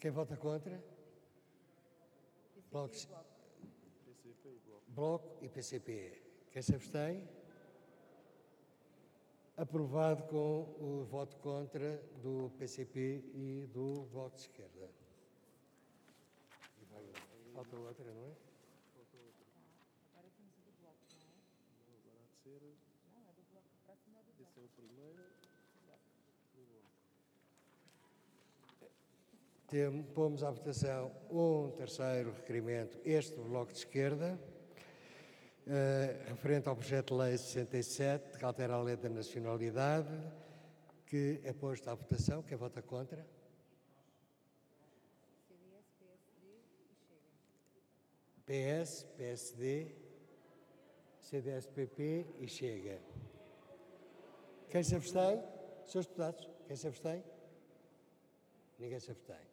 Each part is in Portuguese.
Quem vota contra? Bloco, Bloco e PCP. Quem se abstém? Aprovado com o voto contra do PCP e do Bloco de Esquerda. Falta outra, não é? Agora temos o do Bloco, não é? Não, agora há de ser. Não, é do Bloco. O próximo é do Bloco. Esse é o primeiro. Pomos à votação um terceiro requerimento, este do Bloco de Esquerda, referente ao projeto de lei 67, que altera a lei da nacionalidade, que é posto à votação. Quem vota contra? CDS, PSD e Chega. PS, PSD, CDS-PP e Chega. Quem se abstém? Senhores deputados, quem se abstém? Ninguém se abstém.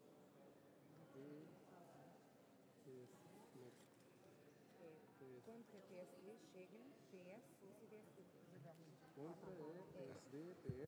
Contra PSD, Chega, PS e CDS. Contra é PSD, PS.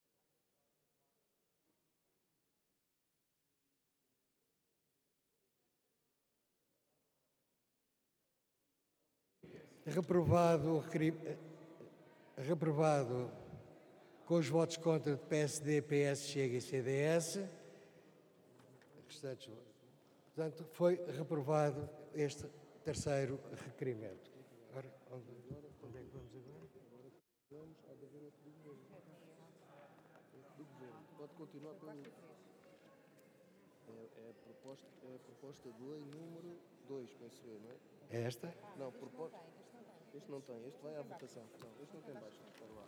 Reprovado com os votos contra de PSD, PS, Chega e CDS. Restantes, portanto, foi reprovado este terceiro requerimento. Agora, onde é que vamos agora? Vamos, há de haver outro do governo. Do governo. Pode continuar pelo. É a proposta de lei número 2, penso eu, não é? É esta? Não, proposta. Este não tem, este vai à votação. Não, este não tem baixo. Espera lá.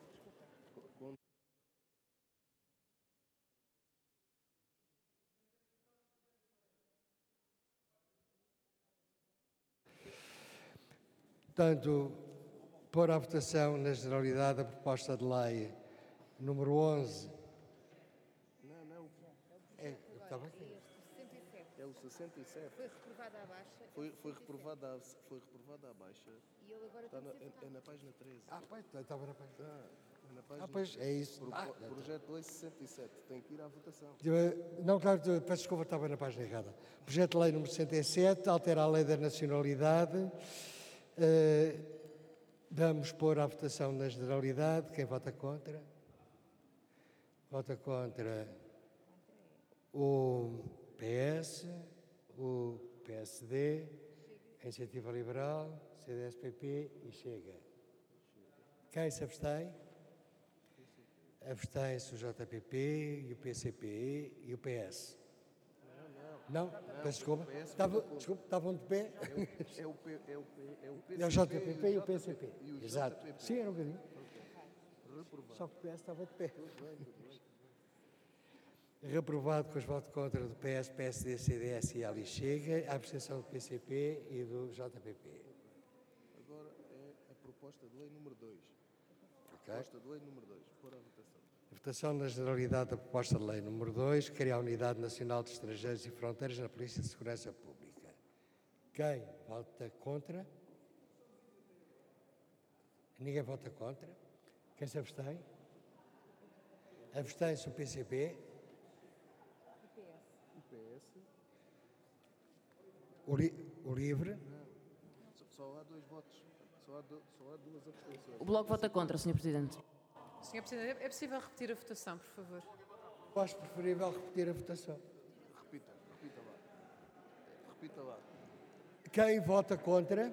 Portanto, pôr à votação na generalidade a proposta de lei número 11. Não. Está bem? É este, 67. É o 67. Foi reprovado à baixa. Foi reprovado à baixa. E ele agora Está tem que ser é votado. na página 13. Pois, estava na página. É na página Pois, é isso. Projeto de lei 67. Tem que ir à votação. Não, claro, peço desculpa, estava na página errada. Projeto de lei número 67, altera a lei da nacionalidade. Vamos pôr à votação na generalidade. Quem vota contra? Vota contra o PS, o PSD, a Iniciativa Liberal, CDS-PP e Chega. Quem se abstém? Abstém-se o JPP e o PCP e o PS. Não, peço desculpa. Estavam de pé? É o PCP. É o JPP e o PCP. E o Exato. JPP. Sim, era um bocadinho. Reprovado. Só que o PS estava de pé. Tudo bem. Reprovado com os votos contra do PS, PSD, CDS e ali Chega, a abstenção do PCP e do JPP. Agora é a proposta de lei número 2. Ok? Proposta de lei número 2. Pôr à votação. A votação na generalidade da proposta de lei número 2, criar a Unidade Nacional de Estrangeiros e Fronteiras na Polícia de Segurança Pública. Quem vota contra? Ninguém vota contra. Quem se abstém? Abstém-se o PCP. O PS. O LIVRE. Só há 2 votos. Só há 2 abstenções. O Bloco vota contra, Sr. Presidente. Sr. Presidente, é possível repetir a votação, por favor? Acho preferível repetir a votação. Repita lá. Quem vota contra?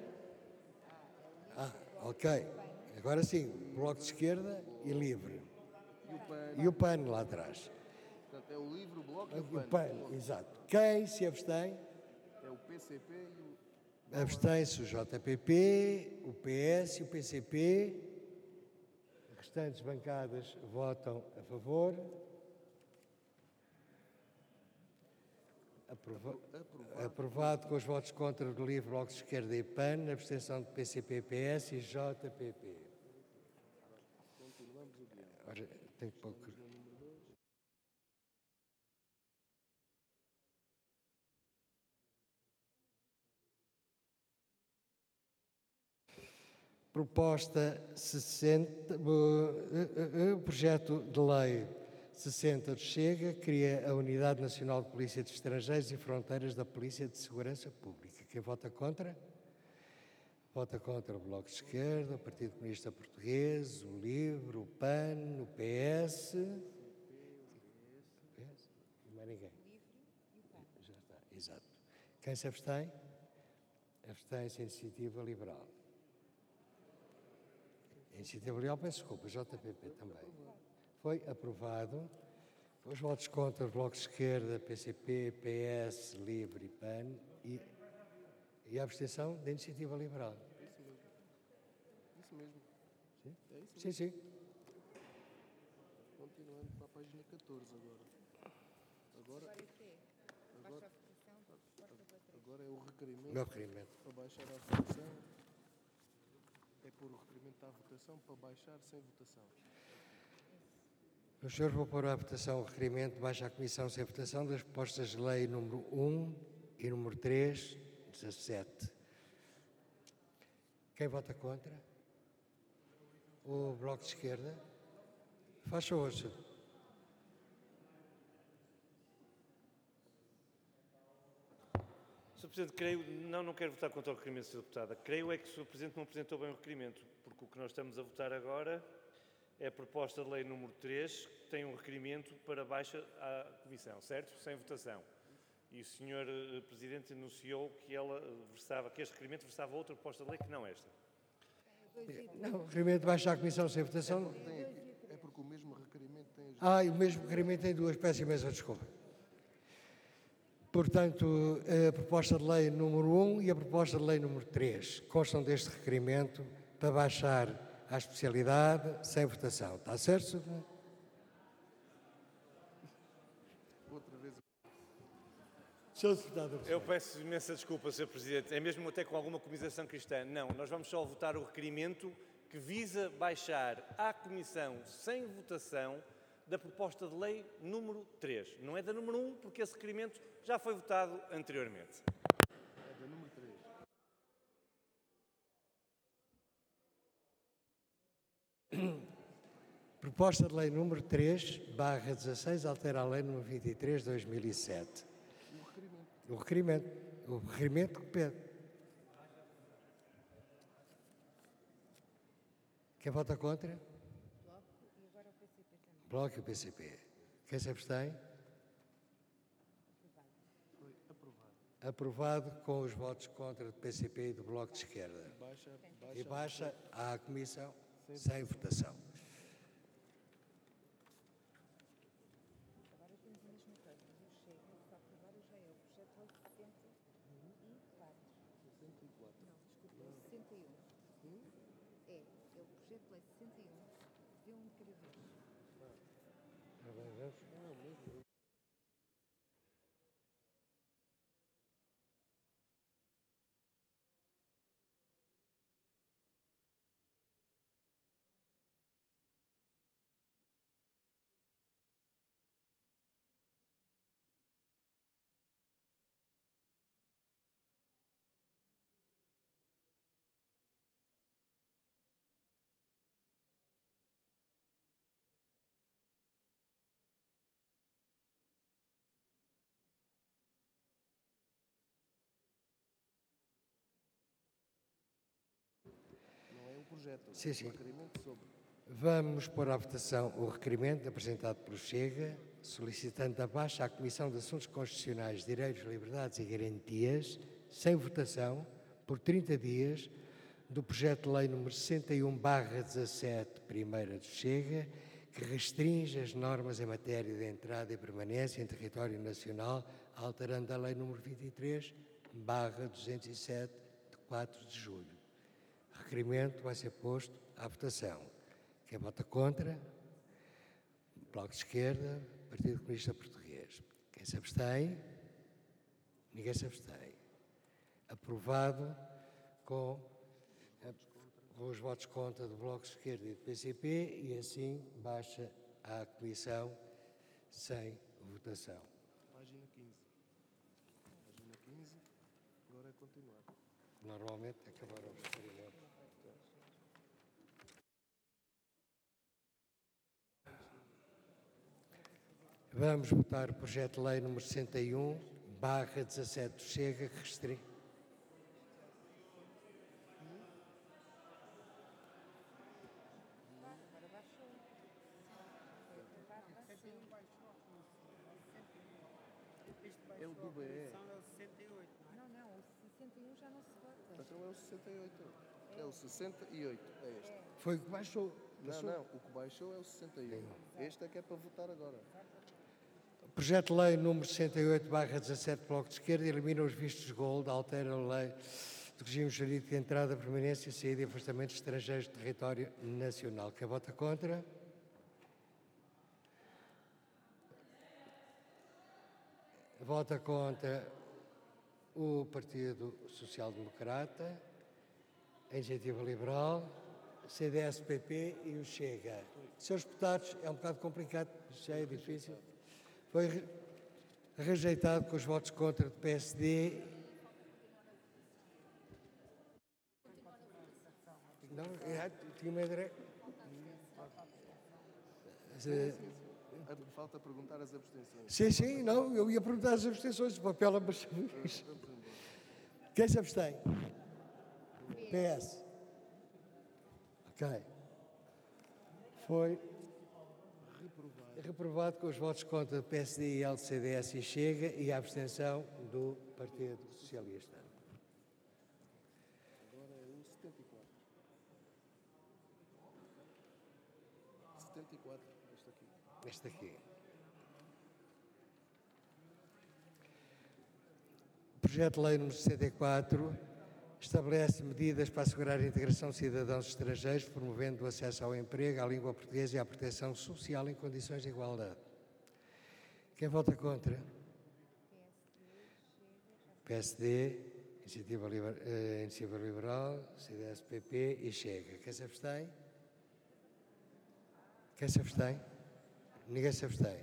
Ok. Agora sim, Bloco de Esquerda e LIVRE. E o PAN lá atrás. Portanto, é o LIVRE, o Bloco e O o PAN, exato. Quem se abstém? É o PCP e o... Abstém-se o JPP, o PS e o PCP. As restantes bancadas votam a favor. Aprovado com os votos contra do LIVRE, Bloco de Esquerda e PAN, abstenção de PCP, PS e JPP. Continuamos o guião. Ora, tenho que pôr... Proposta 60, projeto de lei 60 do Chega, cria a Unidade Nacional de Polícia de Estrangeiros e Fronteiras da Polícia de Segurança Pública. Quem vota contra? Vota contra o Bloco de Esquerda, o Partido Comunista Português, o LIVRE, o PAN, o PS. Não é ninguém. Já está, exato. Quem se abstém? Abstém-se a Iniciativa Liberal. A Iniciativa Liberal, peço desculpa, JPP também. Foi aprovado. Os votos contra o Bloco de Esquerda, PCP, PS, LIVRE e PAN e a abstenção da Iniciativa Liberal. Isso mesmo. Sim? É isso Sim, mesmo. sim. Continuando para a página 14 agora. Agora é o requerimento. Meu requerimento. Para baixar a votação. É pôr o requerimento à votação para baixar sem votação. Os senhores vão pôr à votação o requerimento de baixa à Comissão sem votação das propostas de lei número 1 e número 3, 17. Quem vota contra? O Bloco de Esquerda? Faz favor, senhor. Sr. Presidente, creio, não quero votar contra o requerimento, Sra. Deputada. Creio é que o Sr. Presidente não apresentou bem o requerimento, porque o que nós estamos a votar agora é a proposta de lei número 3, que tem um requerimento para baixa à Comissão, certo? Sem votação. E o Sr. Presidente anunciou que este requerimento versava outra proposta de lei que não esta. Não, o requerimento de baixa à Comissão sem votação. É porque o mesmo requerimento tem as... E o mesmo requerimento tem duas. Peço imensa desculpa. Portanto, a proposta de lei número 1 e a proposta de lei número 3 constam deste requerimento para baixar à especialidade sem votação. Está certo, senhor? Outra vez. Senhor Deputado. Eu peço imensa desculpa, Sr. Presidente. É mesmo até com alguma comunização cristã. Não, nós vamos só votar o requerimento que visa baixar à Comissão sem votação da proposta de lei número 3. Não é da número 1, porque esse requerimento já foi votado anteriormente. É da número 3. Proposta de lei número 3/16 altera a lei número 23/2007. O requerimento que pede. Quem vota contra? Bloco e o PCP. Quem se abstém? Foi aprovado. Aprovado com os votos contra do PCP e do Bloco de Esquerda. E baixa à Comissão sem votação. Agora temos a mesma coisa, mas o Chega, só que agora já é o projeto 64. 64. Não, desculpa, 61. É o projeto de lei 61, vê um de cada vez. Não é um projeto. Sim, sim. É um requerimento sobre. Vamos pôr à votação o requerimento apresentado pelo Chega, solicitando a baixa à Comissão de Assuntos Constitucionais, Direitos, Liberdades e Garantias, sem votação, por 30 dias, do projeto de lei número 61/17, primeira do Chega, que restringe as normas em matéria de entrada e permanência em território nacional, alterando a lei número 23/207, de 4 de julho. O requerimento vai ser posto à votação. Quem vota contra? Bloco de Esquerda, Partido Comunista Português. Quem se abstém? Ninguém se abstém. Aprovado com os votos contra do Bloco de Esquerda e do PCP e assim baixa à Comissão sem votação. Página 15. Página 15. Agora é continuar. Normalmente acabaram os requerimentos. Vamos votar o projeto de lei número 61/17 do Chega, que restringe. É o do BE. Não, não, o 61 já não se vota. Então é o 68. É o 68. É este. Foi o que baixou. Não. O que baixou é o 61. Este é que é para votar agora. Projeto de lei número 68/17 Bloco de Esquerda elimina os vistos gold, altera a lei do regime jurídico de entrada, permanência, saída e afastamento de estrangeiros do território nacional. Quem vota contra? Vota contra o Partido Social Democrata, a Iniciativa Liberal, CDS-PP e o Chega. Senhores deputados, é um bocado complicado, já é difícil. Foi rejeitado com os votos contra do PSD. Não, tinha uma ideia. Falta perguntar as abstenções. Sim, não, eu ia perguntar as abstenções, o papel mas... Quem se abstém? PS. Ok. Foi reprovado com os votos contra do PSD, CDS e Chega e a abstenção do Partido Socialista. Agora é o 74. 74, este aqui. Este aqui. O projeto de lei número 64 estabelece medidas para assegurar a integração de cidadãos estrangeiros, promovendo o acesso ao emprego, à língua portuguesa e à proteção social em condições de igualdade. Quem vota contra? PSD, Iniciativa Liberal, CDS-PP e Chega. Quem se abstém? Quem se abstém? Ninguém se abstém.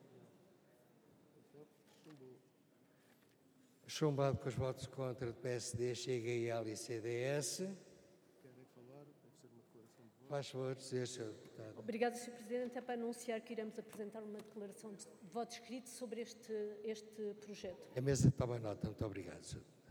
Chumbado com os votos contra do PSD, Chega, IL e CDS. Querem falar? Deve ser uma declaração de voto. Faz favor, dizer, Sr. Deputado. Obrigada, Sr. Presidente. É para anunciar que iremos apresentar uma declaração de voto escrito sobre este projeto. A mesa toma nota. Muito obrigado, Sr. Deputado.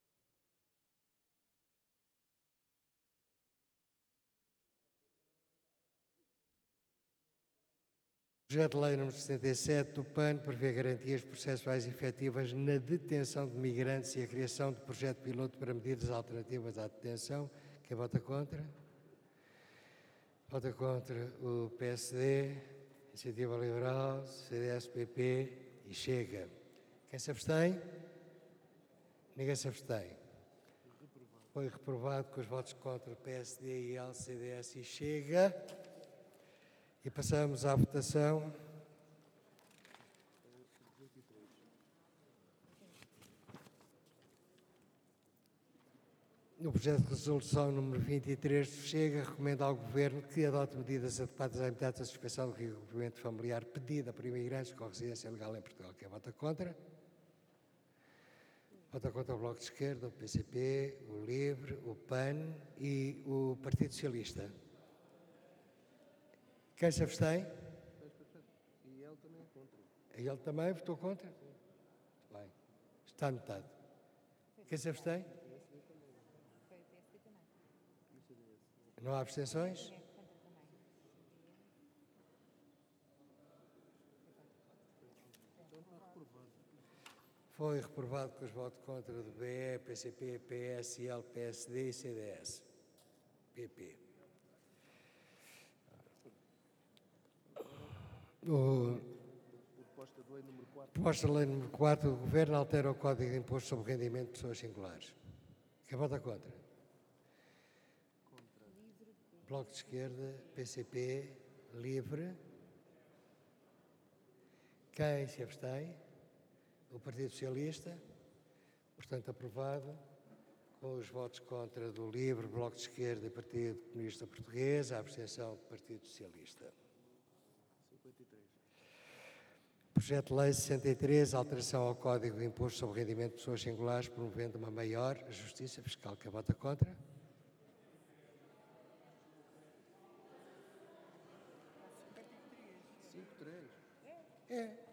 O projeto de lei número 67 do PAN prevê garantias processuais efetivas na detenção de migrantes e a criação de projeto piloto para medidas alternativas à detenção. Quem vota contra? Vota contra o PSD, Iniciativa Liberal, CDS-PP e Chega. Quem se abstém? Ninguém se abstém. Foi reprovado com os votos contra o PSD, IL, CDS e Chega. E passamos à votação. No projeto de resolução número 23 do Chega, recomenda ao Governo que adote medidas adequadas à imediata suspensão do reagrupamento familiar pedida por imigrantes com residência legal em Portugal. Quem vota contra? Vota contra o Bloco de Esquerda, o PCP, o LIVRE, o PAN e o Partido Socialista. Quem se abstém? E ele também é contra. Ele também votou contra? Bem, está anotado. Quem se abstém? Foi o PSD também. Não há abstenções? É contra também. Foi reprovado com os votos contra do BE, PCP, PSL, PSD e CDS. PP. Proposta de lei número 4. Proposta de lei número 4 do Governo altera o Código de Imposto sobre o Rendimento de Pessoas Singulares. Quem vota contra? Bloco de Esquerda, PCP, LIVRE. Quem se abstém? O Partido Socialista. Portanto, aprovado com os votos contra do LIVRE, Bloco de Esquerda e Partido Comunista Português, a abstenção do Partido Socialista. 53. Projeto de Lei 63, alteração ao Código de Imposto sobre o Rendimento de Pessoas Singulares, promovendo uma maior justiça fiscal. Quem vota contra? Cinco, três. É.